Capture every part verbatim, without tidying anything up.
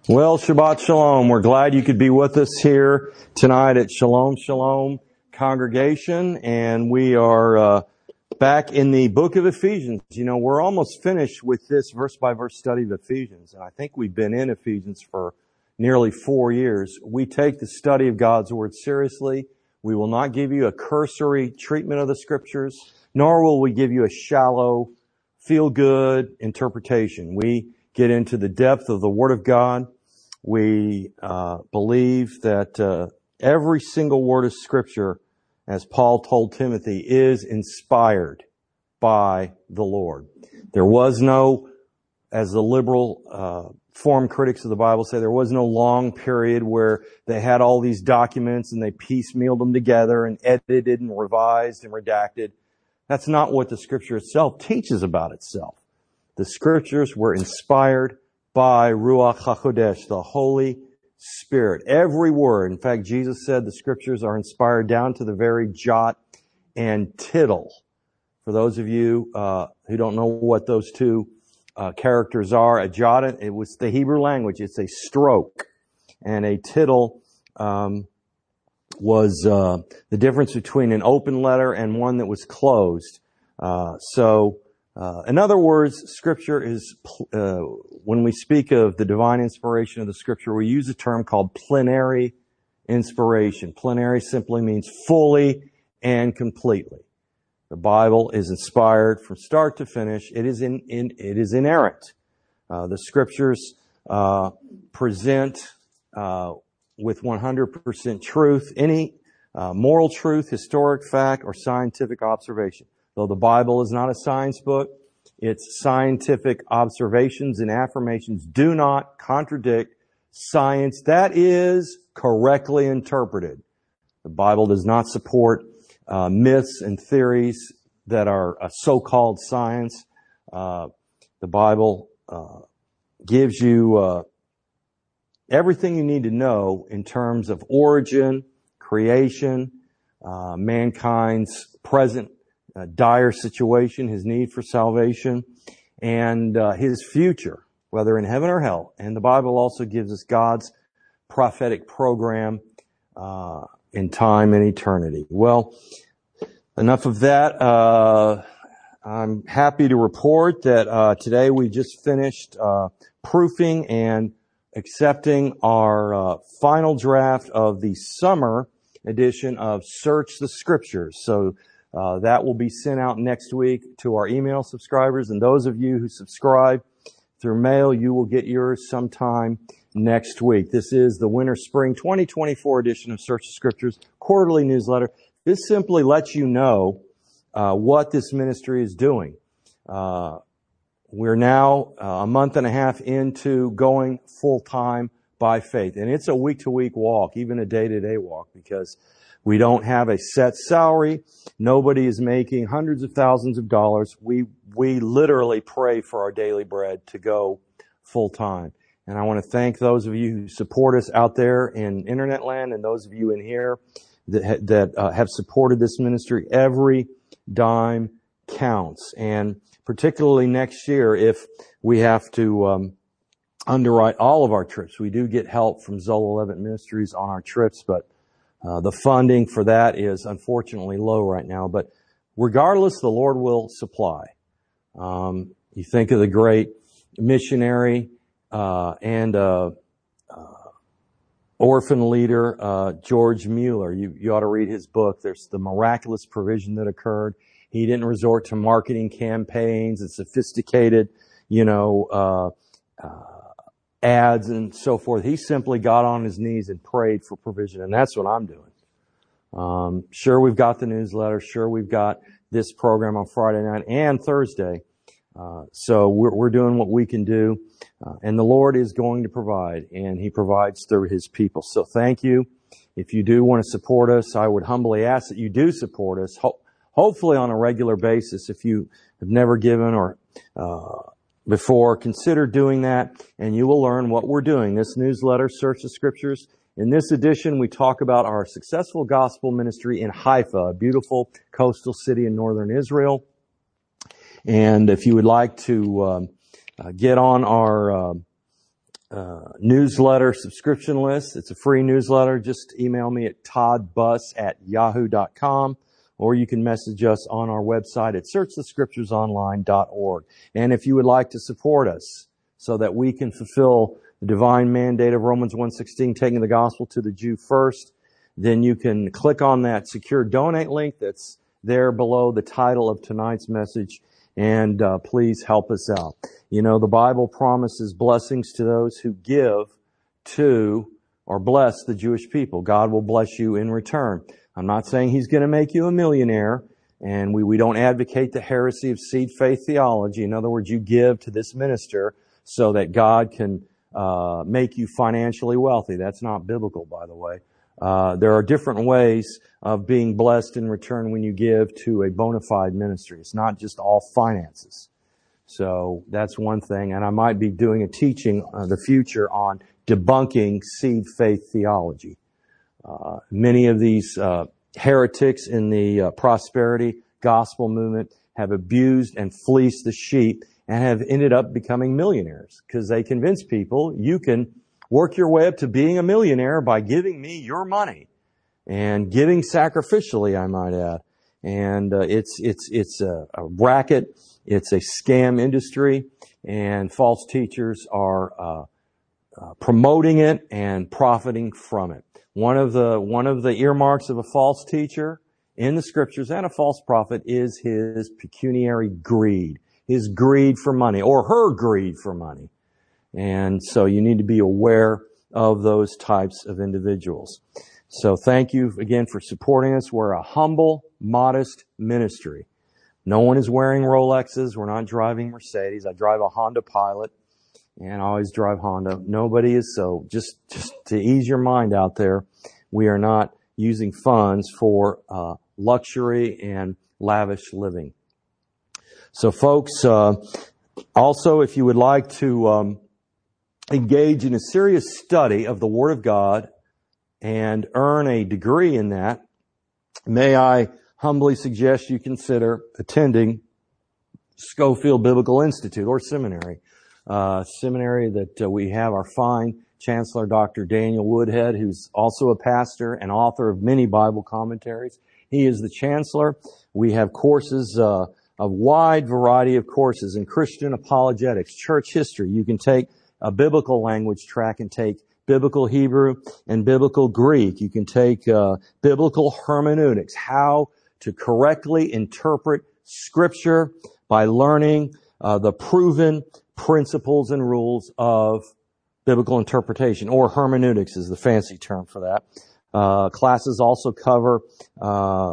Well, Shabbat Shalom. We're glad you could be with us here tonight at Shalom Shalom congregation. And we are uh, back in the book of Ephesians. You know, we're almost finished with this verse-by-verse study of Ephesians. And I think we've been in Ephesians for nearly four years. We take the study of God's Word seriously. We will not give you a cursory treatment of the Scriptures, nor will we give you a shallow, feel-good interpretation. We get into the depth of the Word of God. We uh, believe that uh, every single word of Scripture, as Paul told Timothy, is inspired by the Lord. There was no, as the liberal uh, form critics of the Bible say, there was no long period where they had all these documents and they piecemealed them together and edited and revised and redacted. That's not what the Scripture itself teaches about itself. The Scriptures were inspired by Ruach HaKodesh, the Holy Spirit. Every word. In fact, Jesus said the Scriptures are inspired down to the very jot and tittle. For those of you uh, who don't know what those two uh, characters are, a jot, it was the Hebrew language. It's a stroke. And a tittle um, was uh, the difference between an open letter and one that was closed. Uh, so... Uh, in other words, Scripture is, uh, when we speak of the divine inspiration of the Scripture, we use a term called plenary inspiration. Plenary simply means fully and completely. The Bible is inspired from start to finish. It is in, in it is inerrant. Uh, the Scriptures uh, present uh, with one hundred percent truth any uh, moral truth, historic fact, or scientific observation. Though the Bible is not a science book, its scientific observations and affirmations do not contradict science that is correctly interpreted. The Bible does not support uh, myths and theories that are uh, so-called science. Uh, the Bible uh, gives you uh, everything you need to know in terms of origin, creation, uh, mankind's present Uh, dire situation, his need for salvation, and uh, his future, whether in heaven or hell. And the Bible also gives us God's prophetic program uh, in time and eternity. Well, enough of that. Uh, I'm happy to report that uh, today we just finished uh, proofing and accepting our uh, final draft of the summer edition of Search the Scriptures. So Uh, that will be sent out next week to our email subscribers. And those of you who subscribe through mail, you will get yours sometime next week. This is the Winter Spring twenty twenty-four edition of Search the Scriptures quarterly newsletter. This simply lets you know uh, what this ministry is doing. Uh, we're now uh, a month and a half into going full-time by faith. And it's a week-to-week walk, even a day-to-day walk, because we don't have a set salary. Nobody is making hundreds of thousands of dollars. We we literally pray for our daily bread to go full time. And I want to thank those of you who support us out there in internet land and those of you in here that that uh, have supported this ministry. Every dime counts. And particularly next year, if we have to um, underwrite all of our trips, we do get help from Zola Levitt Ministries on our trips, but Uh, the funding for that is unfortunately low right now, but regardless, the Lord will supply. Um, you think of the great missionary uh, and uh, uh, orphan leader uh, George Mueller. You, you ought to read his book. There's the miraculous provision that occurred. He didn't resort to marketing campaigns and sophisticated, you know, uh, uh ads and so forth. He simply got on his knees and prayed for provision, and that's what I'm doing. Um, sure, we've got the newsletter. Sure, we've got this program on Friday night and Thursday. Uh, so we're, we're doing what we can do, uh, and the Lord is going to provide, and He provides through His people. So thank you. If you do want to support us, I would humbly ask that you do support us, ho- hopefully on a regular basis. If you have never given or uh before, consider doing that, and you will learn what we're doing. This newsletter, Search the Scriptures. In this edition, we talk about our successful gospel ministry in Haifa, a beautiful coastal city in northern Israel. And if you would like to um, uh, get on our uh, uh, newsletter subscription list. It's a free newsletter. Just email me at toddbus at yahoo dot com, or you can message us on our website at search the scriptures online dot org. And if you would like to support us so that we can fulfill the divine mandate of Romans one sixteen, taking the gospel to the Jew first, then you can click on that secure donate link that's there below the title of tonight's message, and uh, please help us out. You know, the Bible promises blessings to those who give to or bless the Jewish people. God will bless you in return. I'm not saying He's going to make you a millionaire, and we, we don't advocate the heresy of seed faith theology. In other words, you give to this minister so that God can uh, make you financially wealthy. That's not biblical, by the way. Uh, there are different ways of being blessed in return when you give to a bona fide ministry. It's not just all finances. So that's one thing. And I might be doing a teaching in uh, the future on debunking seed faith theology. Uh, many of these uh, heretics in the uh, prosperity gospel movement have abused and fleeced the sheep and have ended up becoming millionaires because they convince people you can work your way up to being a millionaire by giving me your money and giving sacrificially, I might add. And uh, it's it's it's a, a racket. It's a scam industry, and false teachers are uh, uh, promoting it and profiting from it. One of the one of the earmarks of a false teacher in the Scriptures and a false prophet is his pecuniary greed, his greed for money, or her greed for money. And so you need to be aware of those types of individuals. So thank you again for supporting us. We're a humble, modest ministry. No one is wearing Rolexes. We're not driving Mercedes. I drive a Honda Pilot, and I always drive Honda. Nobody is. So just, just to ease your mind out there, we are not using funds for uh, luxury and lavish living. So folks, uh, also if you would like to um, engage in a serious study of the Word of God and earn a degree in that, may I humbly suggest you consider attending Schofield Biblical Institute or seminary. Uh, seminary that uh, we have our fine Chancellor, Doctor Daniel Woodhead, who's also a pastor and author of many Bible commentaries. He is the Chancellor. We have courses, uh, a wide variety of courses in Christian apologetics, church history. You can take a biblical language track and take biblical Hebrew and biblical Greek. You can take uh, biblical hermeneutics, how to correctly interpret Scripture by learning uh, the proven principles and rules of biblical interpretation, or hermeneutics is the fancy term for that. Uh, classes also cover uh,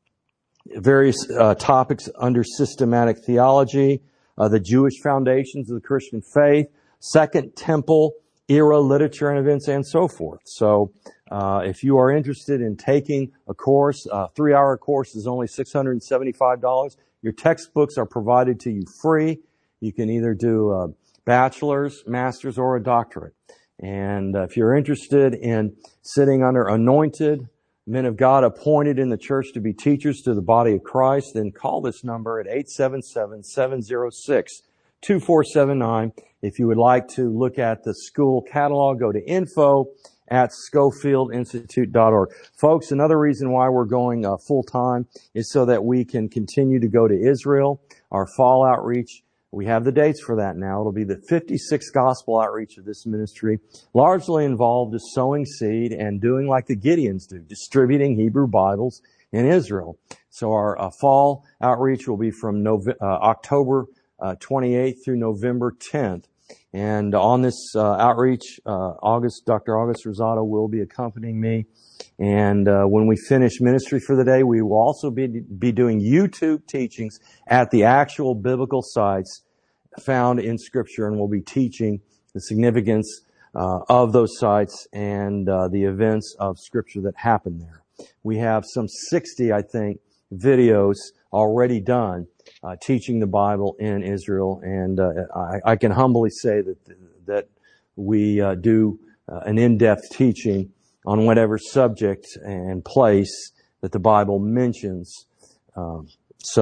various uh, topics under systematic theology, uh, the Jewish foundations of the Christian faith, Second Temple era literature and events, and so forth. So uh, if you are interested in taking a course, a three-hour course is only six hundred seventy-five dollars. Your textbooks are provided to you free. You can either do a bachelor's, master's, or a doctorate. And uh, if you're interested in sitting under anointed men of God appointed in the church to be teachers to the body of Christ, then call this number at eight seven seven, seven zero six, two four seven nine. If you would like to look at the school catalog, go to info at schofield institute dot org. Folks, another reason why we're going uh, full-time is so that we can continue to go to Israel, our fall outreach. We have the dates for that now. It'll be the fifty-sixth gospel outreach of this ministry, largely involved is sowing seed and doing like the Gideons do, distributing Hebrew Bibles in Israel. So our uh, fall outreach will be from November, uh, October uh, twenty-eighth through November tenth. And on this uh, outreach, uh, August, Doctor August Rosado will be accompanying me. And uh, when we finish ministry for the day, we will also be, be doing YouTube teachings at the actual biblical sites found in Scripture, and we'll be teaching the significance uh, of those sites and uh, the events of Scripture that happen there. We have some sixty, I think, videos already done uh, teaching the Bible in Israel, and uh, I, I can humbly say that that we uh, do uh, an in-depth teaching on whatever subject and place that the Bible mentions. Um, so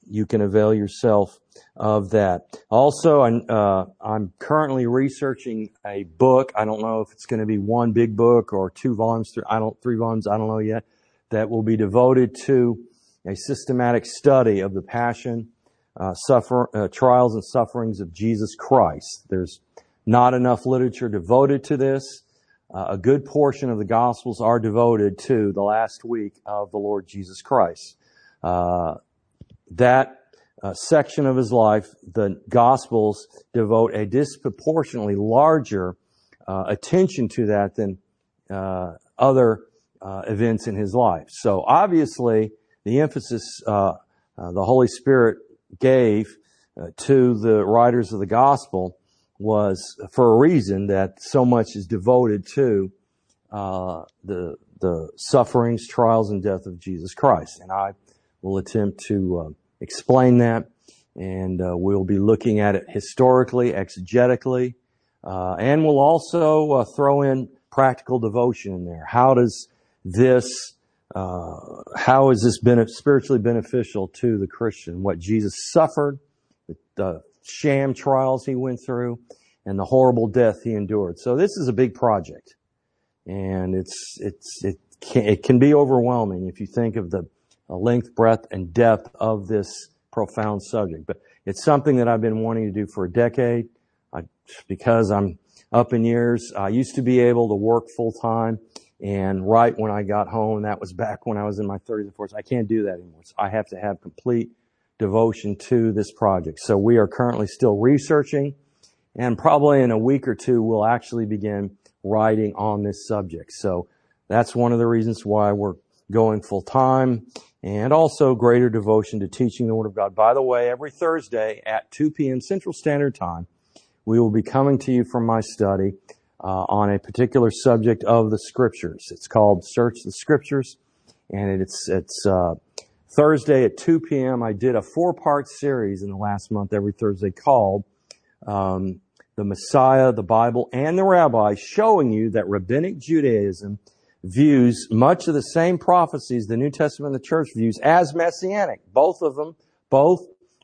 you can avail yourself of that. Also, I'm, uh, I'm currently researching a book. I don't know if it's going to be one big book or two volumes, three, I don't, three volumes, I don't know yet, that will be devoted to a systematic study of the passion, uh, suffer, uh, trials and sufferings of Jesus Christ. There's not enough literature devoted to this. Uh, a good portion of the Gospels are devoted to the last week of the Lord Jesus Christ. Uh, that uh, section of his life, the Gospels devote a disproportionately larger uh, attention to that than uh, other uh, events in his life. So obviously, the emphasis uh, uh, the Holy Spirit gave uh, to the writers of the Gospel was for a reason, that so much is devoted to uh, the the sufferings, trials, and death of Jesus Christ. And I will attempt to uh, explain that, and uh, we'll be looking at it historically, exegetically, uh, and we'll also uh, throw in practical devotion in there. How does this, uh, how is this bene- spiritually beneficial to the Christian? What Jesus suffered, the, the sham trials he went through, and the horrible death he endured. So this is a big project, and it's it's it can, it can be overwhelming if you think of the length, breadth, and depth of this profound subject. But it's something that I've been wanting to do for a decade. I, because I'm up in years, I used to be able to work full time, and right when I got home, that was back when I was in my thirties and forties. I can't do that anymore. So I have to have complete devotion to this project. So we are currently still researching, and probably in a week or two we'll actually begin writing on this subject. So that's one of the reasons why we're going full time, and also greater devotion to teaching the Word of God. By the way, every Thursday at two p.m. Central Standard Time, we will be coming to you from my study uh, on a particular subject of the Scriptures. It's called Search the Scriptures, and it's it's uh Thursday at two p.m. I did a four-part series in the last month, every Thursday, called um, The Messiah, the Bible, and the Rabbi, showing you that Rabbinic Judaism views much of the same prophecies the New Testament and the Church views as messianic. Both of them, both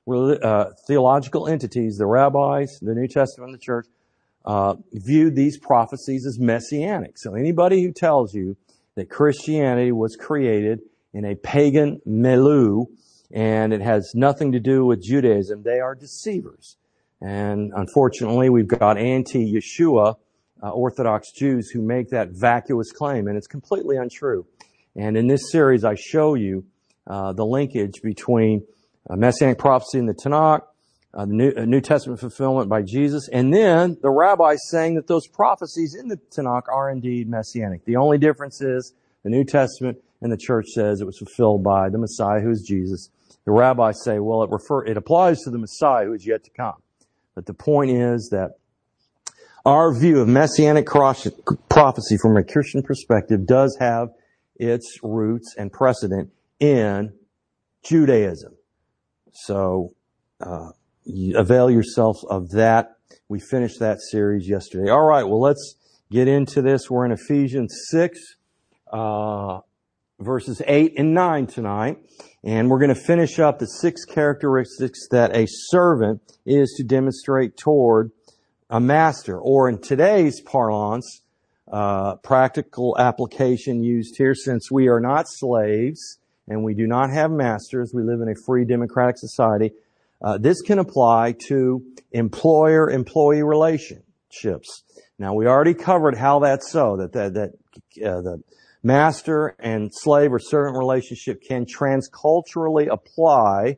uh, theological entities, the rabbis, the New Testament and the Church, uh, viewed these prophecies as messianic. So anybody who tells you that Christianity was created in a pagan milieu, and it has nothing to do with Judaism, they are deceivers. And unfortunately, we've got anti-Yeshua uh, Orthodox Jews who make that vacuous claim, and it's completely untrue. And in this series, I show you uh, the linkage between uh, Messianic prophecy in the Tanakh, uh, the New, uh, New Testament fulfillment by Jesus, and then the rabbis saying that those prophecies in the Tanakh are indeed Messianic. The only difference is the New Testament and the Church says it was fulfilled by the Messiah, who is Jesus. The rabbis say, well, it refer it applies to the Messiah who is yet to come. But the point is that our view of Messianic prophecy from a Christian perspective does have its roots and precedent in Judaism. So uh, avail yourself of that. We finished that series yesterday. All right, well, let's get into this. We're in Ephesians six. Uh, verses eight and nine tonight, and we're going to finish up the six characteristics that a servant is to demonstrate toward a master, or in today's parlance, uh, practical application used here, since we are not slaves and we do not have masters, we live in a free democratic society, uh, this can apply to employer-employee relationships. Now, we already covered how that's so, that, that, that uh, the master and slave or servant relationship can transculturally apply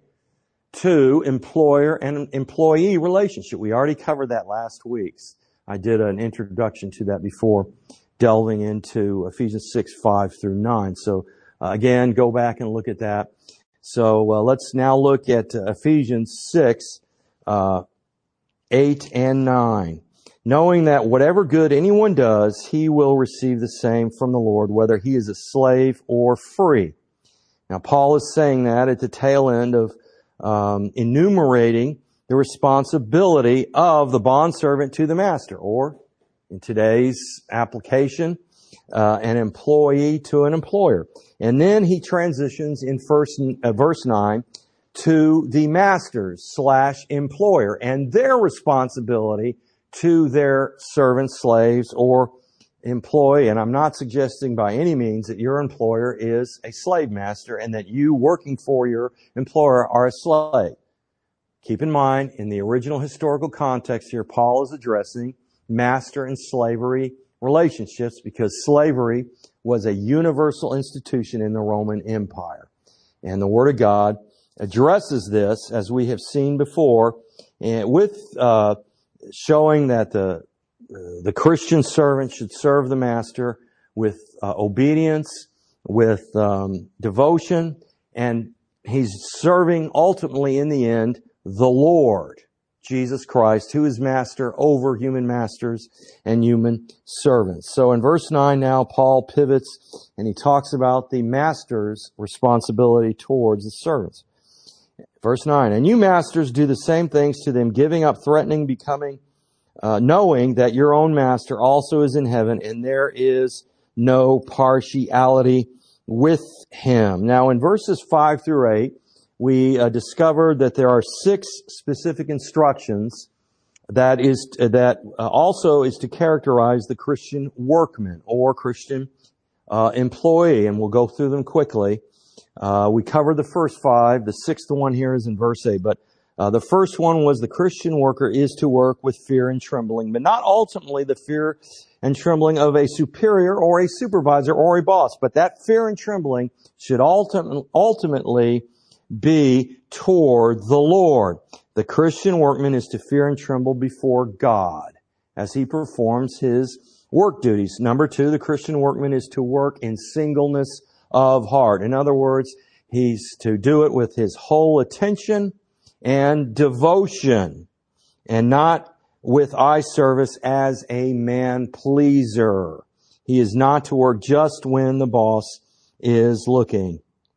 to employer and employee relationship. We already covered that last week. I did an introduction to that before delving into Ephesians six, five through nine. So uh, again, go back and look at that. So uh, let's now look at uh, Ephesians six, uh, eight and nine. Knowing that whatever good anyone does, he will receive the same from the Lord, whether he is a slave or free. Now, Paul is saying that at the tail end of um, enumerating the responsibility of the bondservant to the master, or in today's application, uh, an employee to an employer. And then he transitions in first, uh, verse nine to the masters slash employer and their responsibility to their servants, slaves, or employee. And I'm not suggesting by any means that your employer is a slave master and that you working for your employer are a slave. Keep in mind, in the original historical context here, Paul is addressing master and slavery relationships because slavery was a universal institution in the Roman Empire. And the Word of God addresses this, as we have seen before, and with uh, showing that the the Christian servant should serve the master with uh, obedience, with um, devotion, and he's serving ultimately in the end the Lord, Jesus Christ, who is master over human masters and human servants. So in verse nine now, Paul pivots and he talks about the master's responsibility towards the servants. Verse nine, and you masters do the same things to them, giving up, threatening, becoming, uh, knowing that your own master also is in heaven, and there is no partiality with him. Now in verses five through eight, we uh, discovered that there are six specific instructions that is uh, that uh, also is to characterize the Christian workman or Christian uh, employee, and we'll go through them quickly. Uh, we covered the first five. The sixth one here is in verse eight. But uh, the first one was the Christian worker is to work with fear and trembling, but not ultimately the fear and trembling of a superior or a supervisor or a boss. But that fear and trembling should ultim- ultimately be toward the Lord. The Christian workman is to fear and tremble before God as he performs his work duties. Number two, the Christian workman is to work in singleness of heart. In other words, he's to do it with his whole attention and devotion, and not with eye service as a man pleaser. He is not to work just when the boss is looking.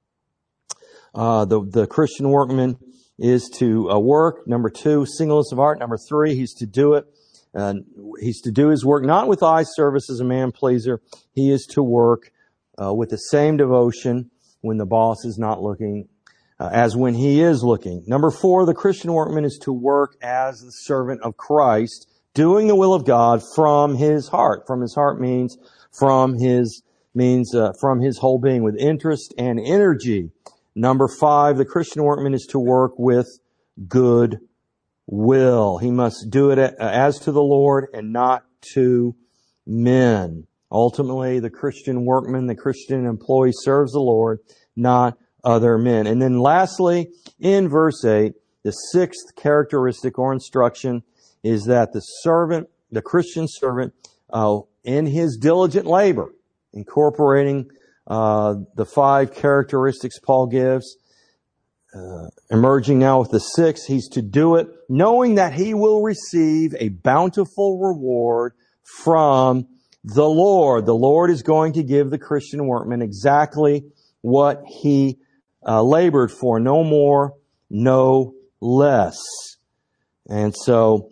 Uh, the, the Christian workman is to uh, work. Number two, singleness of heart. Number three, he's to do it. Uh, he's to do his work not with eye service as a man pleaser. He is to work uh, with the same devotion when the boss is not looking uh, as when he is looking. Number four, the Christian workman is to work as the servant of Christ, doing the will of God from his heart. From his heart means from his means uh, from his whole being, with interest and energy. Number five, the Christian workman is to work with good will. He must do it as to the Lord and not to men. Ultimately, the Christian workman, the Christian employee serves the Lord, not other men. And then lastly, in verse eight, the sixth characteristic or instruction is that the servant, the Christian servant, uh, in his diligent labor, incorporating Uh, the five characteristics Paul gives, uh, emerging now with the six, he's to do it knowing that he will receive a bountiful reward from the Lord. The Lord is going to give the Christian workman exactly what he uh, labored for, no more, no less. And so,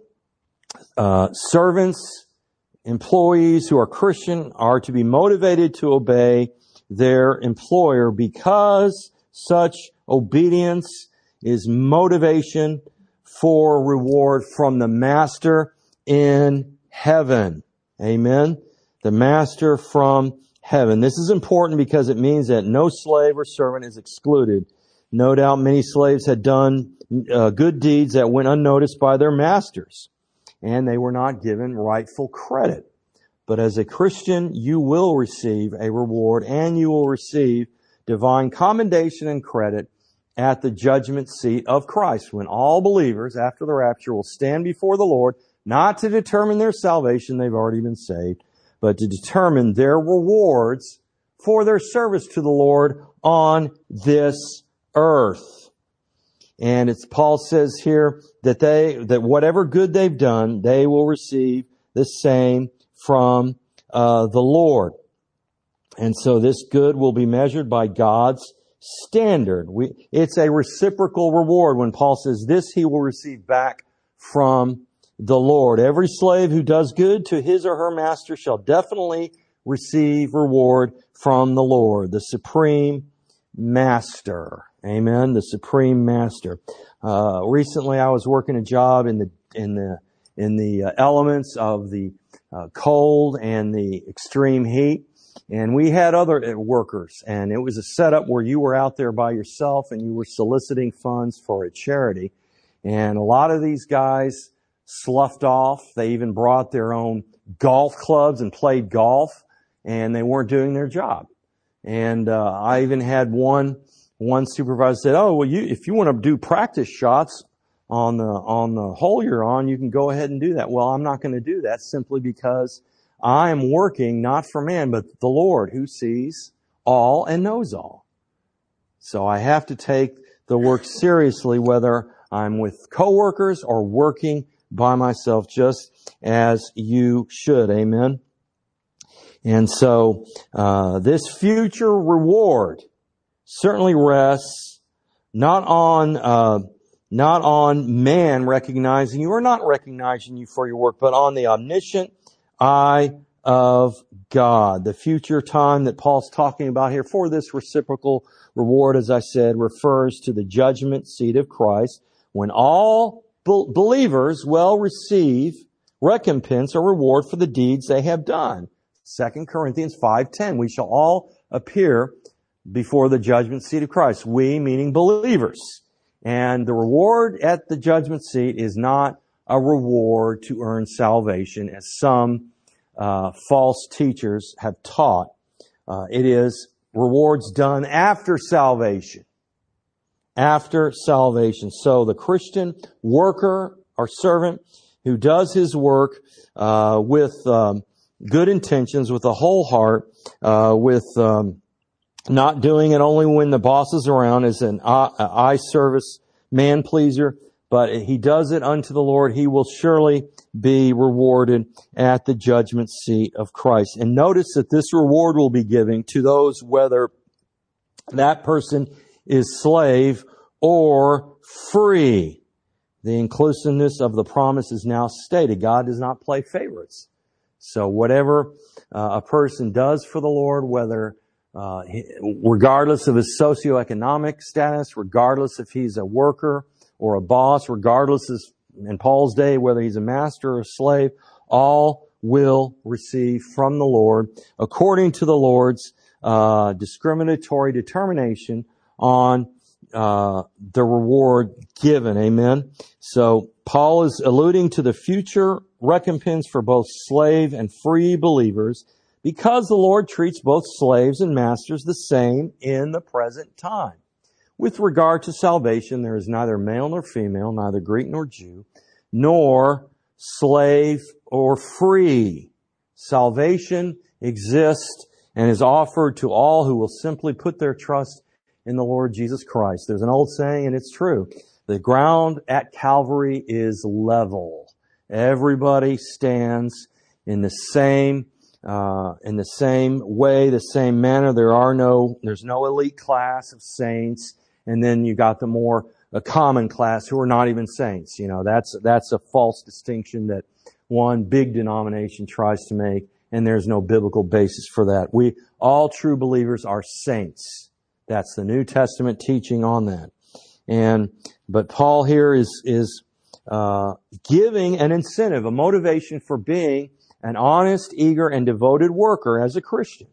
uh, servants, employees who are Christian are to be motivated to obey their employer, because such obedience is motivation for reward from the master in heaven. Amen. The master from heaven. This is important because it means that no slave or servant is excluded. No doubt many slaves had done uh, good deeds that went unnoticed by their masters, and they were not given rightful credit. But as a Christian, you will receive a reward, and you will receive divine commendation and credit at the judgment seat of Christ, when all believers after the rapture will stand before the Lord, not to determine their salvation, they've already been saved, but to determine their rewards for their service to the Lord on this earth. And it's, Paul says here that they, that whatever good they've done, they will receive the same from uh, the Lord. And so this good will be measured by God's standard. We, it's a reciprocal reward when Paul says this he will receive back from the Lord. Every slave who does good to his or her master shall definitely receive reward from the Lord, the supreme master. Amen. The supreme master. Uh, recently I was working a job in the, in the, in the uh, elements of the uh, cold and the extreme heat. And we had other workers, and it was a setup where you were out there by yourself and you were soliciting funds for a charity. And a lot of these guys sloughed off. They even brought their own golf clubs and played golf, and they weren't doing their job. And uh, I even had one one supervisor said, "Oh, well, you if you want to do practice shots on the on the hole you're on, you can go ahead and do that." Well, I'm not going to do that simply because I am working not for man, but the Lord who sees all and knows all. So I have to take the work seriously, whether I'm with coworkers or working by myself, just as you should. Amen. And so uh this future reward certainly rests not on uh not on man recognizing you or not recognizing you for your work, but on the omniscient eye of God. The future time that Paul's talking about here for this reciprocal reward, as I said, refers to the judgment seat of Christ, when all be- believers will receive recompense or reward for the deeds they have done. Second Corinthians five ten, we shall all appear before the judgment seat of Christ. We, meaning believers. And the reward at the judgment seat is not a reward to earn salvation, as some uh, false teachers have taught. Uh, it is rewards done after salvation. After salvation. So the Christian worker or servant who does his work uh, with um, good intentions, with a whole heart, uh, with um, not doing it only when the boss is around as an eye service man pleaser, but he does it unto the Lord, he will surely be rewarded at the judgment seat of Christ. And notice that this reward will be given to those whether that person is slave or free. The inclusiveness of the promise is now stated. God does not play favorites. So whatever uh, a person does for the Lord, whether uh, regardless of his socioeconomic status, regardless if he's a worker or a boss, regardless of, in Paul's day, whether he's a master or a slave, all will receive from the Lord according to the Lord's uh, discriminatory determination on uh the reward given. Amen. So Paul is alluding to the future recompense for both slave and free believers, because the Lord treats both slaves and masters the same in the present time. With regard to salvation, there is neither male nor female, neither Greek nor Jew, nor slave or free. Salvation exists and is offered to all who will simply put their trust in the Lord Jesus Christ. There's an old saying, and it's true. The ground at Calvary is level. Everybody stands in the same, uh, in the same way, the same manner. There are no, there's no elite class of saints. And then you got the more, a common class who are not even saints. You know, that's, that's a false distinction that one big denomination tries to make. And there's no biblical basis for that. We, all true believers are saints. That's the New Testament teaching on that. And, but Paul here is, is, uh, giving an incentive, a motivation for being an honest, eager, and devoted worker as a Christian.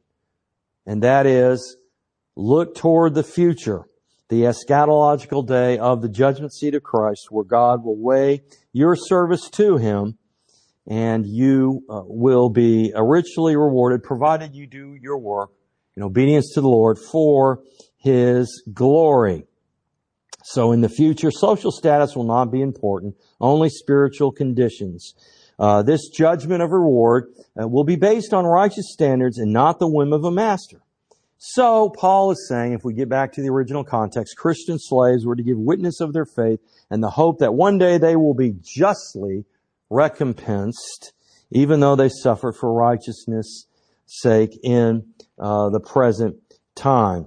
And that is, look toward the future, the eschatological day of the judgment seat of Christ, where God will weigh your service to Him, and you uh, will be richly rewarded, provided you do your work in obedience to the Lord for His glory. So in the future, social status will not be important, only spiritual conditions. Uh, this judgment of reward uh, will be based on righteous standards and not the whim of a master. So Paul is saying, if we get back to the original context, Christian slaves were to give witness of their faith and the hope that one day they will be justly recompensed, even though they suffered for righteousness' sake in uh, the present time.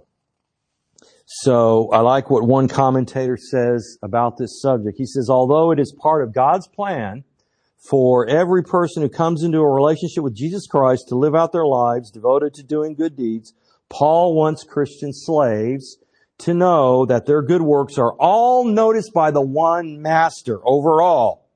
So I like what one commentator says about this subject. He says, although it is part of God's plan for every person who comes into a relationship with Jesus Christ to live out their lives devoted to doing good deeds, Paul wants Christian slaves to know that their good works are all noticed by the one master overall,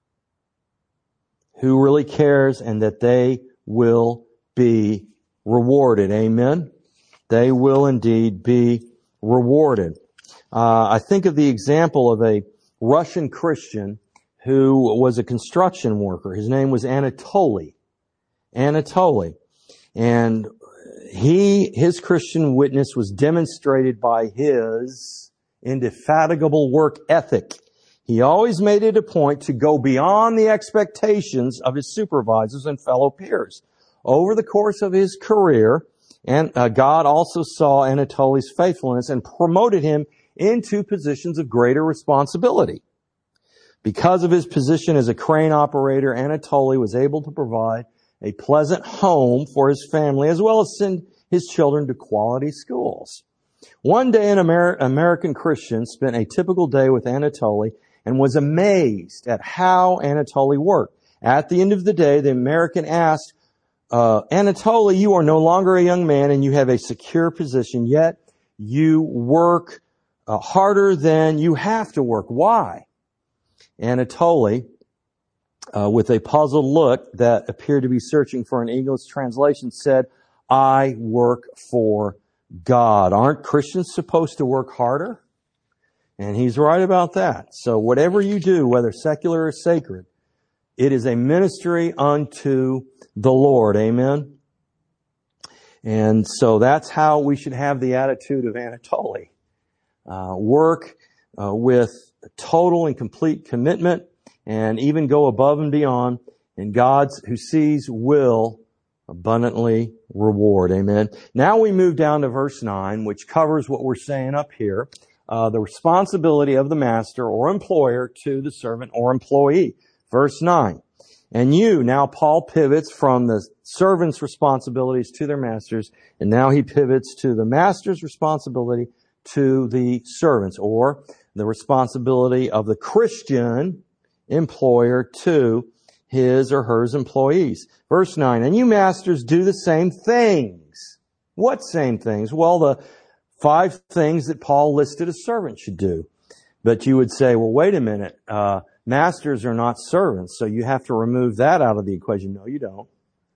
who really cares, and that they will be rewarded. Amen? They will indeed be rewarded. Uh, I think of the example of a Russian Christian who was a construction worker. His name was Anatoly. Anatoly. And he, his Christian witness was demonstrated by his indefatigable work ethic. He always made it a point to go beyond the expectations of his supervisors and fellow peers. Over the course of his career, and uh, God also saw Anatoly's faithfulness and promoted him into positions of greater responsibility. Because of his position as a crane operator, Anatoly was able to provide a pleasant home for his family, as well as send his children to quality schools. One day, an Amer- American Christian spent a typical day with Anatoly and was amazed at how Anatoly worked. At the end of the day, the American asked, uh, Anatoly, you are no longer a young man and you have a secure position, yet you work uh, harder than you have to work. Why? Anatoly, uh, with a puzzled look that appeared to be searching for an English translation, said, I work for God. Aren't Christians supposed to work harder? And he's right about that. So whatever you do, whether secular or sacred, it is a ministry unto the Lord. Amen? And so that's how we should have the attitude of Anatoly. Uh, work uh, with total and complete commitment, and even go above and beyond, and God, who sees, will abundantly reward. Amen. Now we move down to verse nine, which covers what we're saying up here, uh, the responsibility of the master or employer to the servant or employee. Verse nine. And you, now Paul pivots from the servant's responsibilities to their masters, and now he pivots to the master's responsibility to the servants, or the responsibility of the Christian employer to his or her employees. Verse nine, and you masters do the same things. What same things? Well, the five things that Paul listed a servant should do. But you would say, well, wait a minute, uh, masters are not servants, so you have to remove that out of the equation. No, you don't.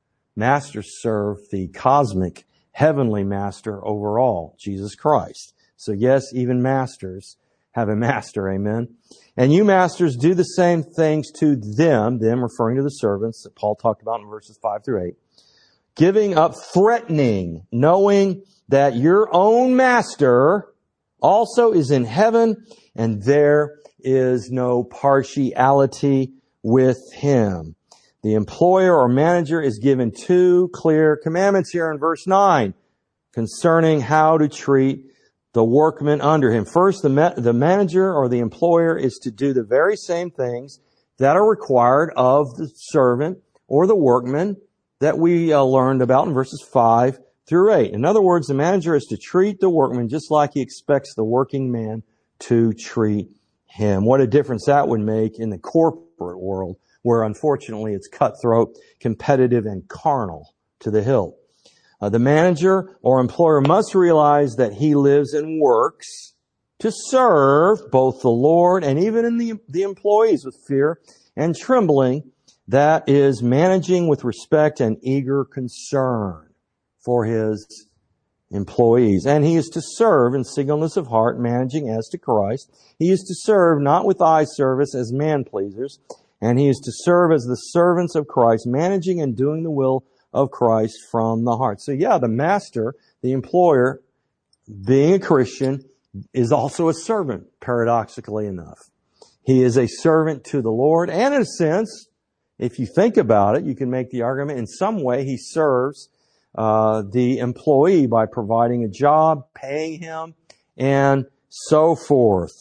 Masters serve the cosmic, heavenly master over all, Jesus Christ. So yes, even masters have a master, amen? And you masters do the same things to them, them referring to the servants that Paul talked about in verses five through eight, giving up threatening, knowing that your own master also is in heaven, and there is no partiality with him. The employer or manager is given two clear commandments here in verse nine concerning how to treat the workman under him. First, the ma- the manager or the employer is to do the very same things that are required of the servant or the workman that we uh, learned about in verses five through eight. In other words, the manager is to treat the workman just like he expects the working man to treat him. What a difference that would make in the corporate world, where unfortunately it's cutthroat, competitive, and carnal to the hilt. Uh, the manager or employer must realize that he lives and works to serve both the Lord and even in the, the employees with fear and trembling. That is managing with respect and eager concern for his employees. And he is to serve in singleness of heart, managing as to Christ. He is to serve not with eye service as man pleasers, and he is to serve as the servants of Christ, managing and doing the will of Christ from the heart. So yeah, the master, the employer, being a Christian, is also a servant, paradoxically enough. He is a servant to the Lord, and in a sense, if you think about it, you can make the argument in some way he serves uh, the employee by providing a job, paying him, and so forth.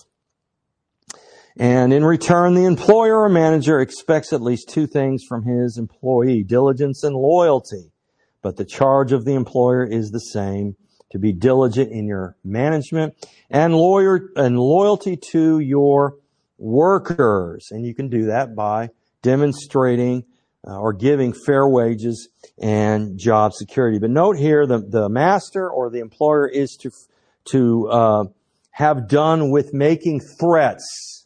And in return, the employer or manager expects at least two things from his employee, diligence and loyalty. But the charge of the employer is the same, to be diligent in your management and lawyer and loyalty to your workers. And you can do that by demonstrating uh, or giving fair wages and job security. But note here, the, the master or the employer is to, to, uh, have done with making threats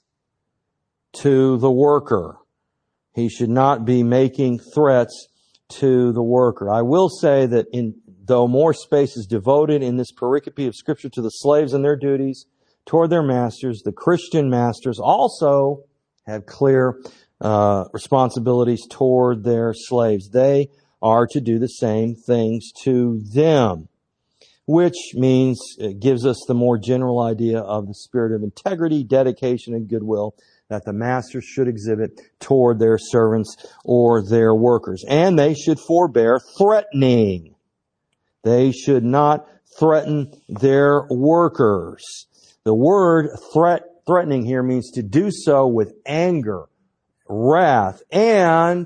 to the worker. He should not be making threats to the worker. I will say that in, though more space is devoted in this pericope of Scripture to the slaves and their duties toward their masters, the Christian masters also have clear uh, responsibilities toward their slaves. They are to do the same things to them, which means it gives us the more general idea of the spirit of integrity, dedication, and goodwill that the masters should exhibit toward their servants or their workers. And they should forbear threatening. They should not threaten their workers. The word threat, threatening here means to do so with anger, wrath, and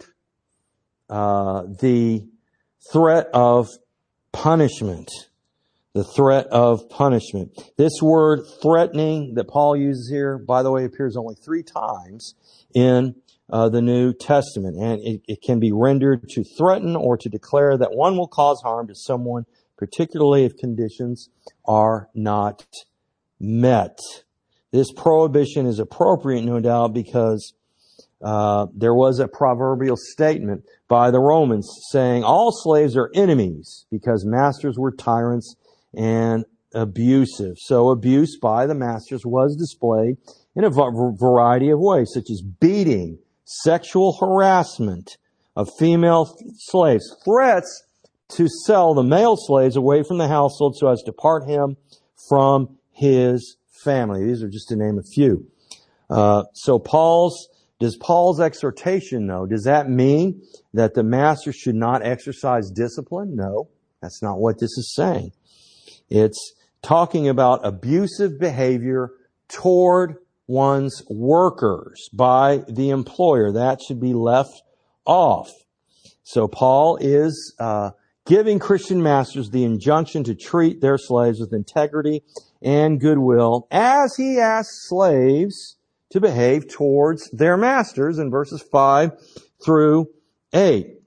uh, the threat of punishment. The threat of punishment. This word threatening that Paul uses here, by the way, appears only three times in uh, the New Testament. And it, it can be rendered to threaten or to declare that one will cause harm to someone, particularly if conditions are not met. This prohibition is appropriate, no doubt, because uh, there was a proverbial statement by the Romans saying all slaves are enemies because masters were tyrants and abusive. So abuse by the masters was displayed in a variety of ways, such as beating, sexual harassment of female slaves, threats to sell the male slaves away from the household so as to part him from his family. These are just to name a few. Uh, so Paul's, does Paul's exhortation, though, does that mean that the master should not exercise discipline? No, that's not what this is saying. It's talking about abusive behavior toward one's workers by the employer. That should be left off. So Paul is uh, giving Christian masters the injunction to treat their slaves with integrity and goodwill as he asks slaves to behave towards their masters in verses five through eight.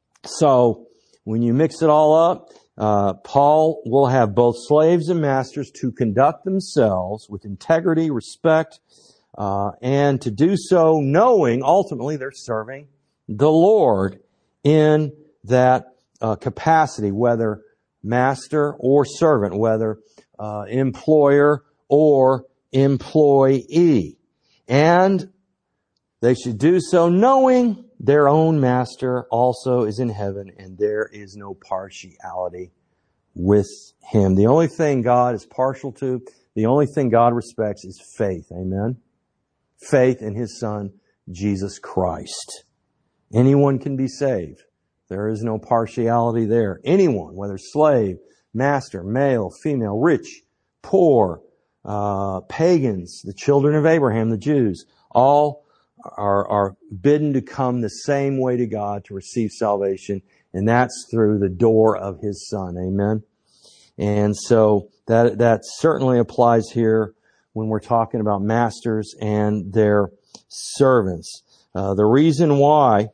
So when you mix it all up, Uh, Paul will have both slaves and masters to conduct themselves with integrity, respect, uh, and to do so knowing ultimately they're serving the Lord in that uh, capacity, whether master or servant, whether uh, employer or employee. And they should do so knowing their own master also is in heaven, and there is no partiality with him. The only thing God is partial to, the only thing God respects is faith. Amen? Faith in His Son, Jesus Christ. Anyone can be saved. There is no partiality there. Anyone, whether slave, master, male, female, rich, poor, uh, pagans, the children of Abraham, the Jews, all Are, are bidden to come the same way to God to receive salvation, and that's through the door of His Son. Amen. And so that that certainly applies here when we're talking about masters and their servants. Uh, the reason why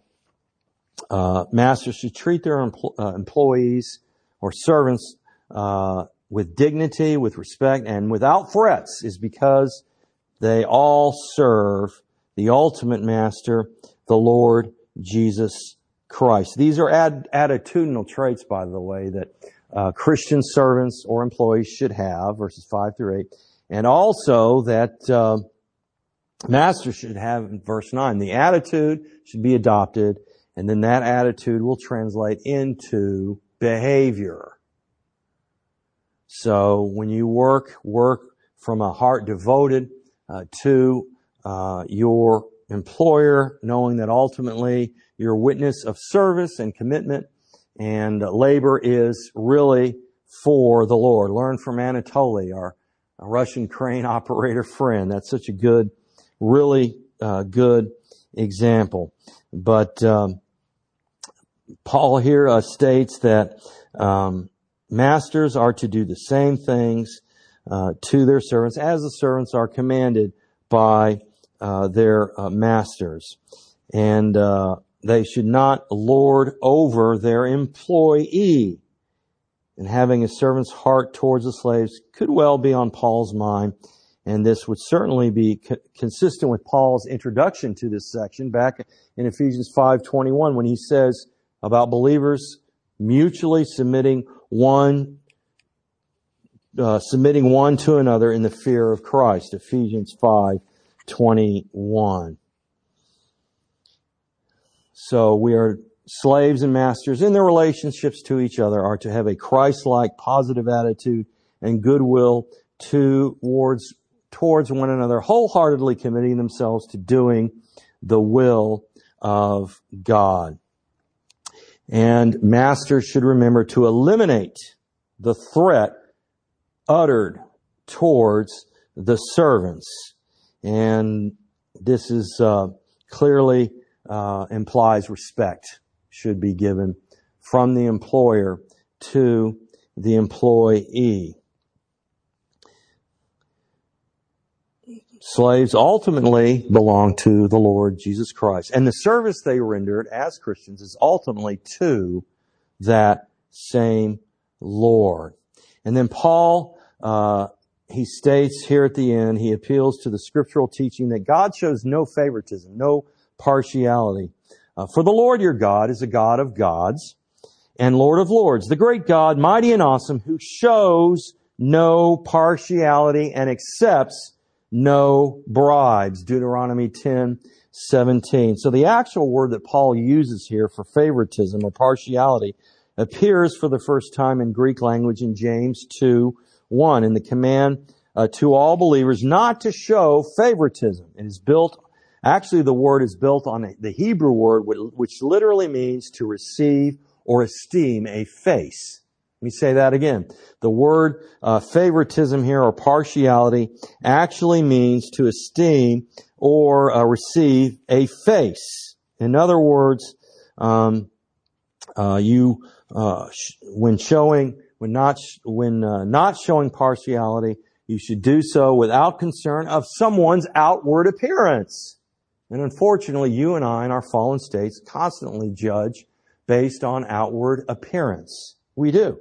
uh, masters should treat their empl- uh, employees or servants uh, with dignity, with respect, and without threats is because they all serve the ultimate master, the Lord Jesus Christ. These are ad- attitudinal traits, by the way, that uh, Christian servants or employees should have, verses five through eight, and also that uh, masters should have in verse nine. The attitude should be adopted, and then that attitude will translate into behavior. So when you work, work from a heart devoted uh, to Uh, your employer, knowing that ultimately your witness of service and commitment and labor is really for the Lord. Learn from Anatoly, our, our Russian crane operator friend. That's such a good, really uh, good example. But um, Paul here uh, states that um, masters are to do the same things uh, to their servants as the servants are commanded by Uh, their uh, masters. And uh, they should not lord over their employee. And having a servant's heart towards the slaves could well be on Paul's mind And this would certainly be co- consistent with Paul's introduction to this section back in Ephesians five twenty-one when he says about believers mutually submitting one, uh, submitting one to another in the fear of Christ. Ephesians five twenty-one. So we are slaves and masters in their relationships to each other are to have a Christ-like positive attitude and goodwill towards towards one another, wholeheartedly committing themselves to doing the will of God. And masters should remember to eliminate the threat uttered towards the servants. And this is uh, clearly uh, implies respect should be given from the employer to the employee. Slaves ultimately belong to the Lord Jesus Christ. And the service they rendered as Christians is ultimately to that same Lord. And then Paul, uh, he states here at the end, he appeals to the scriptural teaching that God shows no favoritism, no partiality. Uh, For the Lord your God is a God of gods and Lord of lords, the great God, mighty and awesome, who shows no partiality and accepts no bribes. Deuteronomy ten seventeen. So the actual word that Paul uses here for favoritism or partiality appears for the first time in Greek language in James two one, in the command uh, to all believers not to show favoritism. It is built, actually the word is built on the Hebrew word, which literally means to receive or esteem a face. Let me say that again. The word uh, favoritism here or partiality actually means to esteem or uh, receive a face. In other words, um, uh, you uh, sh- when showing when not sh- when uh, not showing partiality, you should do so without concern of someone's outward appearance. And unfortunately, you and I in our fallen states constantly judge based on outward appearance. We do.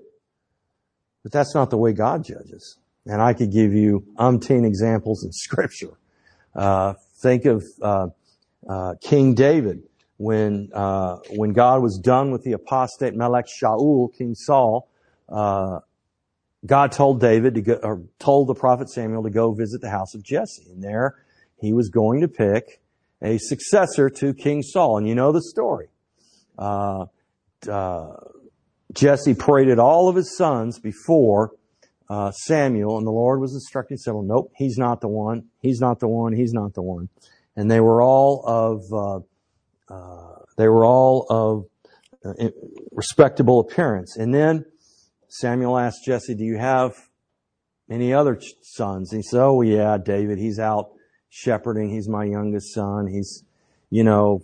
But that's not the way God judges. And I could give you umpteen examples in Scripture. Uh, think of uh, uh, King David when uh, when God was done with the apostate Melech Shaul, King Saul. Uh, God told David to go, or told the prophet Samuel to go visit the house of Jesse, and there he was going to pick a successor to King Saul. And you know the story. Uh, uh, Jesse paraded all of his sons before uh, Samuel, and the Lord was instructing Samuel, nope, he's not the one, he's not the one, he's not the one. And they were all of, uh, uh, they were all of uh, respectable appearance. And then Samuel asked Jesse, do you have any other ch- sons? And he said, oh yeah, David, he's out shepherding, he's my youngest son, he's, you know,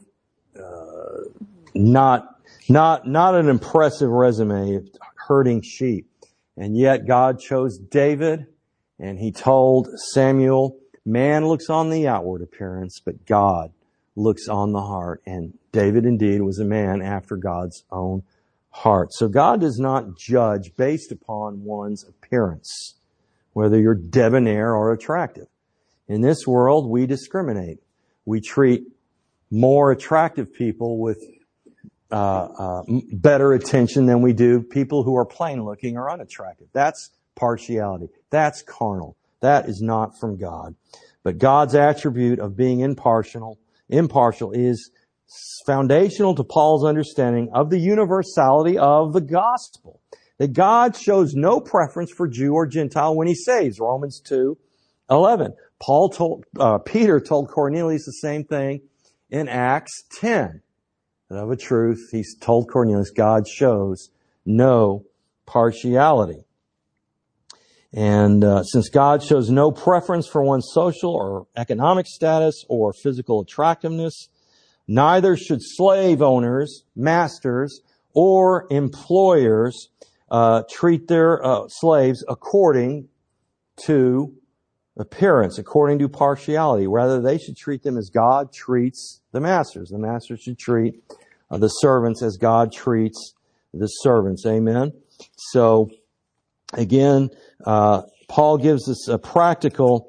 uh, not Not, not an impressive resume of herding sheep. And yet God chose David, and he told Samuel, man looks on the outward appearance, but God looks on the heart. And David indeed was a man after God's own heart. So God does not judge based upon one's appearance, whether you're debonair or attractive. In this world, we discriminate. We treat more attractive people with Uh, uh, better attention than we do people who are plain looking or unattractive. That's partiality. That's carnal. That is not from God. But God's attribute of being impartial, impartial is foundational to Paul's understanding of the universality of the gospel. That God shows no preference for Jew or Gentile when he saves. Romans two eleven. Paul told, uh, Peter told Cornelius the same thing in Acts ten. Of a truth, he's told Cornelius, God shows no partiality. And uh, since God shows no preference for one's social or economic status or physical attractiveness, neither should slave owners, masters, or employers uh, treat their uh, slaves according to appearance, according to partiality. Rather, they should treat them as God treats the masters. The masters should treat uh, the servants as God treats the servants. Amen. So, again, uh, Paul gives us a practical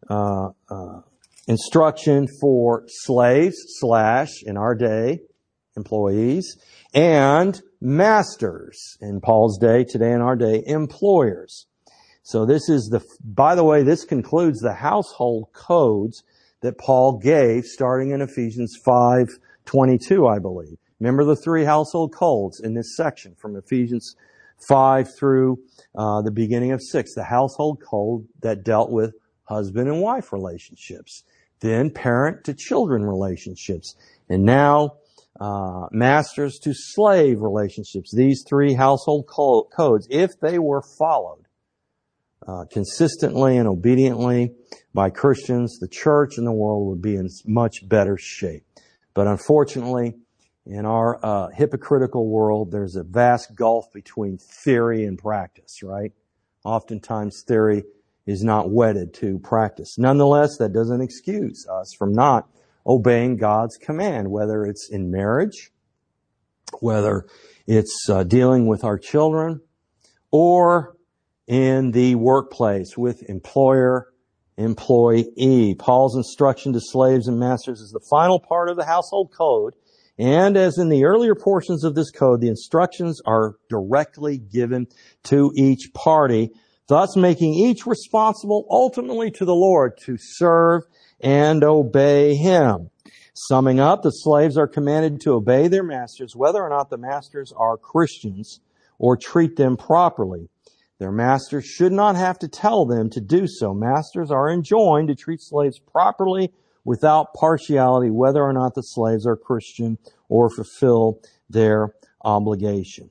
uh, uh, instruction for slaves slash, in our day, employees, and masters. In Paul's day, today in our day, employers. So this is the, by the way, this concludes the household codes that Paul gave starting in Ephesians five twenty-two, I believe. Remember the three household codes in this section from Ephesians five through uh, the beginning of six. The household code that dealt with husband and wife relationships. Then parent to children relationships. And now uh, masters to slave relationships. These three household co- codes, if they were followed uh, consistently and obediently by Christians, the church and the world would be in much better shape. But unfortunately, in our uh, hypocritical world, there's a vast gulf between theory and practice, right? Oftentimes theory is not wedded to practice. Nonetheless, that doesn't excuse us from not obeying God's command, whether it's in marriage, whether it's uh, dealing with our children, or in the workplace with employer, employee. Paul's instruction to slaves and masters is the final part of the household code. And as in the earlier portions of this code, the instructions are directly given to each party, thus making each responsible ultimately to the Lord to serve and obey Him. Summing up, the slaves are commanded to obey their masters, whether or not the masters are Christians or treat them properly. Their masters should not have to tell them to do so. Masters are enjoined to treat slaves properly without partiality, whether or not the slaves are Christian or fulfill their obligation.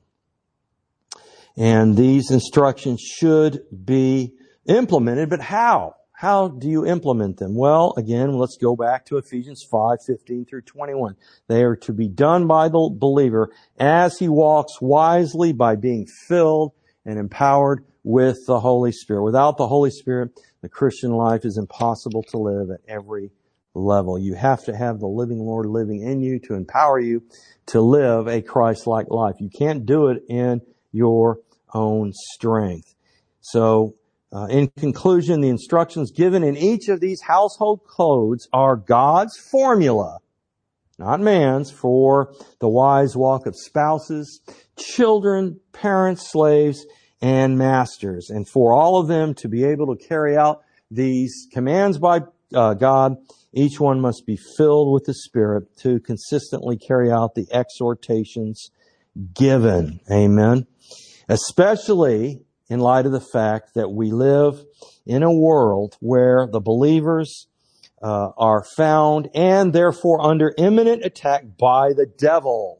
And these instructions should be implemented, but how? How do you implement them? Well, again, let's go back to Ephesians five fifteen through twenty-one. They are to be done by the believer as he walks wisely by being filled and empowered with the Holy Spirit. Without the Holy Spirit, the Christian life is impossible to live at every level. You have to have the living Lord living in you to empower you to live a Christ-like life. You can't do it in your own strength. So, uh, in conclusion, the instructions given in each of these household codes are God's formula, not man's, for the wise walk of spouses, children, parents, slaves, and masters. And for all of them to be able to carry out these commands by uh, God, each one must be filled with the Spirit to consistently carry out the exhortations given. Amen. Especially in light of the fact that we live in a world where the believers uh, are found and therefore under imminent attack by the devil.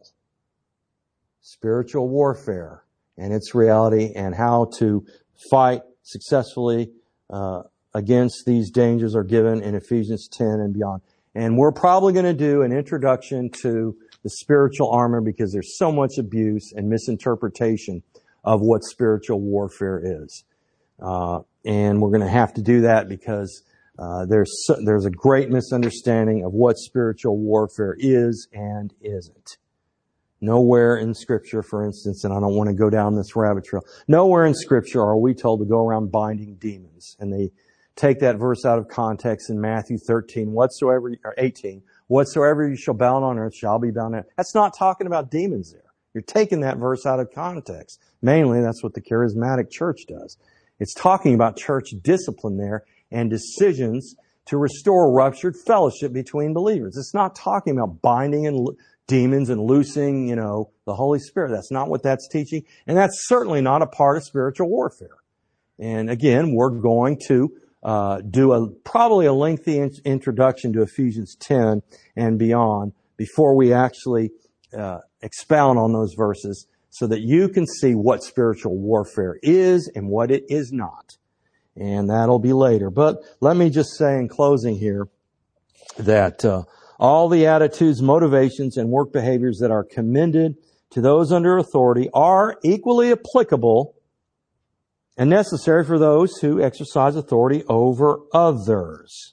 Spiritual warfare and its reality and how to fight successfully uh, against these dangers are given in Ephesians ten and beyond. And we're probably going to do an introduction to the spiritual armor because there's so much abuse and misinterpretation of what spiritual warfare is. Uh, and we're going to have to do that because uh, there's there's a great misunderstanding of what spiritual warfare is and isn't. Nowhere in Scripture, for instance, and I don't want to go down this rabbit trail, nowhere in Scripture are we told to go around binding demons. And they take that verse out of context in Matthew thirteen, whatsoever, or eighteen, whatsoever you shall bound on earth shall be bound on earth. That's not talking about demons there. You're taking that verse out of context. Mainly, that's what the charismatic church does. It's talking about church discipline there and decisions to restore ruptured fellowship between believers. It's not talking about binding and lo- demons and loosing, you know, the Holy Spirit. That's not what that's teaching. And that's certainly not a part of spiritual warfare. And again, we're going to uh, do a probably a lengthy in- introduction to Ephesians ten and beyond before we actually uh, expound on those verses so that you can see what spiritual warfare is and what it is not. And that'll be later. But let me just say in closing here that uh, all the attitudes, motivations, and work behaviors that are commended to those under authority are equally applicable and necessary for those who exercise authority over others.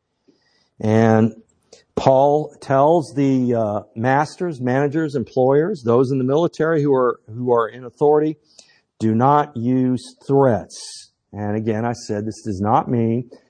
And Paul tells the uh, masters, managers, employers, those in the military who are who are in authority, do not use threats. And again, I said this does not mean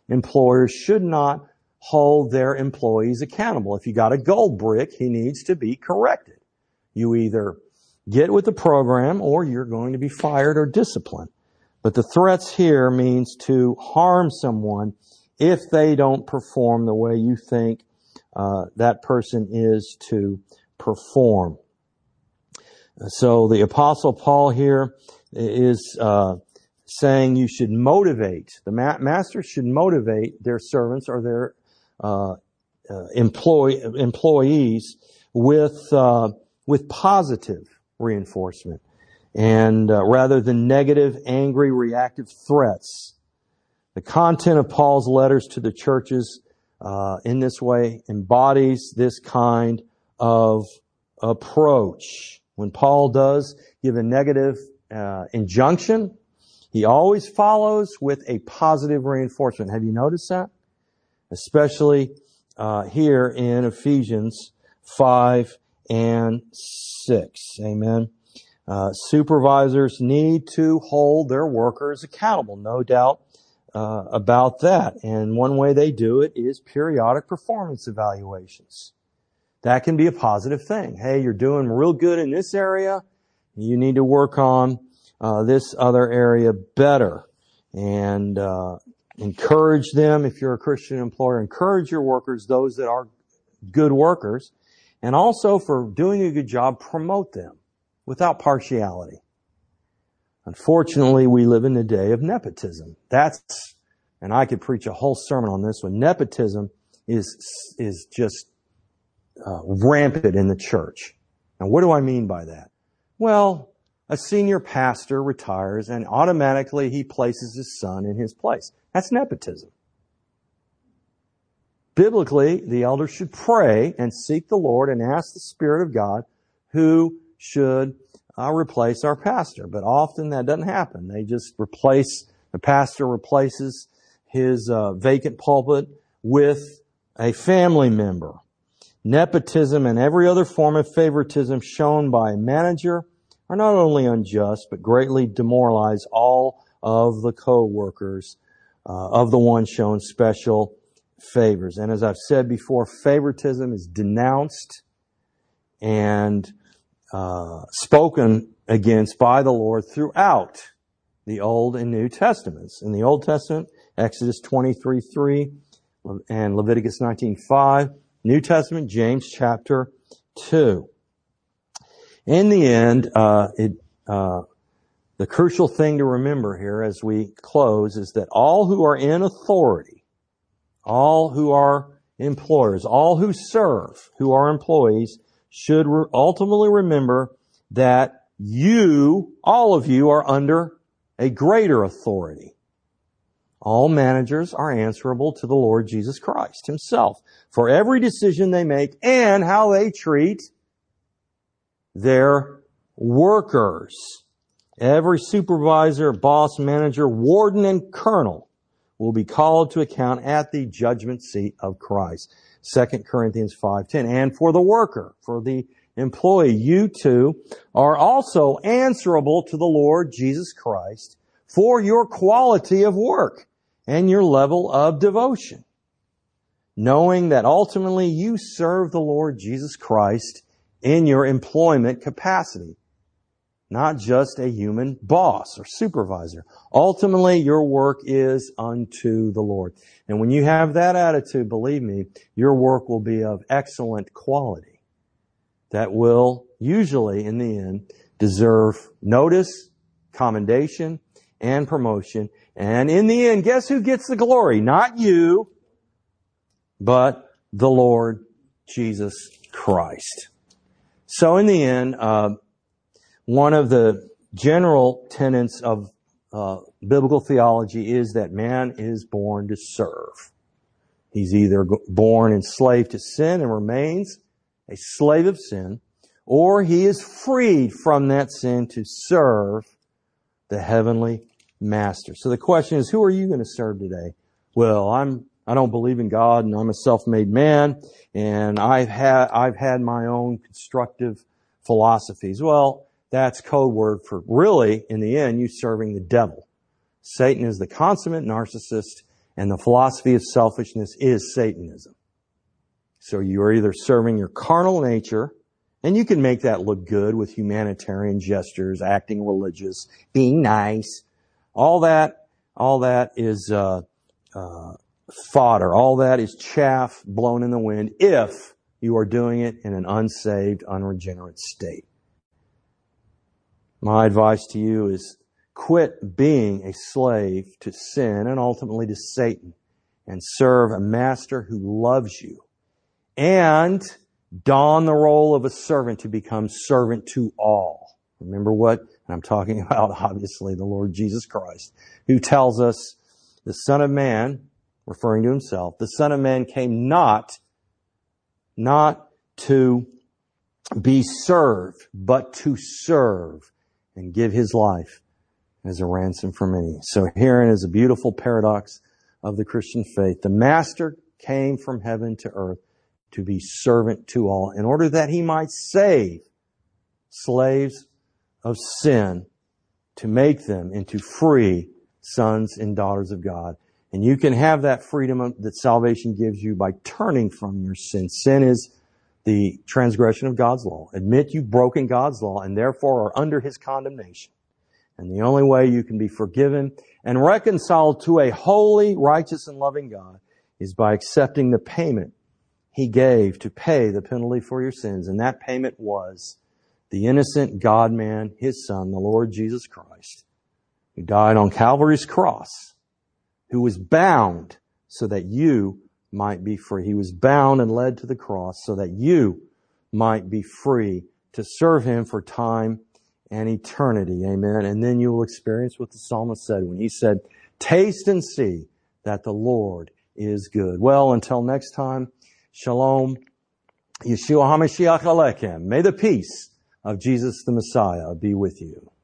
employers should not hold their employees accountable. If you got a gold brick, he needs to be corrected. You either get with the program or you're going to be fired or disciplined. But the threats here means to harm someone if they don't perform the way you think uh, that person is to perform. So the Apostle Paul here is uh, saying you should motivate, the ma- masters should motivate their servants or their uh, uh, employ- employees with uh, with positive reinforcement, and uh, rather than negative, angry, reactive threats. The content of Paul's letters to the churches uh, in this way embodies this kind of approach. When Paul does give a negative uh, injunction, he always follows with a positive reinforcement. Have you noticed that? Especially uh, here in Ephesians five and six. Amen. Uh, supervisors need to hold their workers accountable, no doubt uh, about that. And one way they do it is periodic performance evaluations. That can be a positive thing. Hey, you're doing real good in this area. You need to work on uh, this other area better. And uh, encourage them, if you're a Christian employer, encourage your workers, those that are good workers. And also, for doing a good job, promote them without partiality. Unfortunately, we live in a day of nepotism. That's, and I could preach a whole sermon on this one. Nepotism is is just uh, rampant in the church. Now, what do I mean by that? Well, a senior pastor retires and automatically he places his son in his place. That's nepotism. Biblically, the elders should pray and seek the Lord and ask the Spirit of God who should uh, replace our pastor. But often that doesn't happen. They just replace, the pastor replaces his uh, vacant pulpit with a family member. Nepotism and every other form of favoritism shown by a manager are not only unjust, but greatly demoralize all of the co-workers uh, of the one shown special favors. And as I've said before, favoritism is denounced and uh, spoken against by the Lord throughout the Old and New Testaments. In the Old Testament, Exodus twenty-three three and Leviticus nineteen five. New Testament, James chapter two. In the end, uh, it, uh, the crucial thing to remember here as we close is that all who are in authority, all who are employers, all who serve, who are employees, should re- ultimately remember that you, all of you, are under a greater authority. All managers are answerable to the Lord Jesus Christ Himself for every decision they make and how they treat their workers. Every supervisor, boss, manager, warden, and colonel will be called to account at the judgment seat of Christ. Second Corinthians five ten. And for the worker, for the employee, you too are also answerable to the Lord Jesus Christ for your quality of work and your level of devotion, knowing that ultimately you serve the Lord Jesus Christ in your employment capacity, not just a human boss or supervisor. Ultimately, your work is unto the Lord. And when you have that attitude, believe me, your work will be of excellent quality that will usually, in the end, deserve notice, commendation, and promotion. And in the end, guess who gets the glory? Not you, but the Lord Jesus Christ. So in the end, uh, one of the general tenets of uh, biblical theology is that man is born to serve. He's either born enslaved to sin and remains a slave of sin, or he is freed from that sin to serve the heavenly master. So the question is, who are you going to serve today? Well, I'm I don't believe in God, and I'm a self-made man, and I've had I've had my own constructive philosophies. Well, that's code word for really, in the end, you serving the devil. Satan is the consummate narcissist, And the philosophy of selfishness is Satanism. So you are either serving your carnal nature, and you can make that look good with humanitarian gestures, acting religious, being nice. All that, all that is uh, uh, fodder. All that is chaff blown in the wind if you are doing it in an unsaved, unregenerate state. My advice to you is quit being a slave to sin and ultimately to Satan, and serve a master who loves you, and don the role of a servant to become servant to all. Remember what? And I'm talking about, obviously, the Lord Jesus Christ, who tells us the Son of Man, referring to himself, the Son of Man came not, not to be served, but to serve and give his life as a ransom for many. So herein is a beautiful paradox of the Christian faith. The Master came from heaven to earth to be servant to all, in order that he might save slaves of sin, to make them into free sons and daughters of God. And you can have that freedom that salvation gives you by turning from your sin. Sin is the transgression of God's law. Admit you've broken God's law and therefore are under his condemnation. And the only way you can be forgiven and reconciled to a holy, righteous, and loving God is by accepting the payment he gave to pay the penalty for your sins. And that payment was the innocent God-man, his Son, the Lord Jesus Christ, who died on Calvary's cross, who was bound so that you might be free. He was bound and led to the cross so that you might be free to serve him for time and eternity. Amen. And then you will experience what the psalmist said when he said, taste and see that the Lord is good. Well, until next time, Shalom, Yeshua HaMashiach Alechem. May the peace of Jesus the Messiah be with you.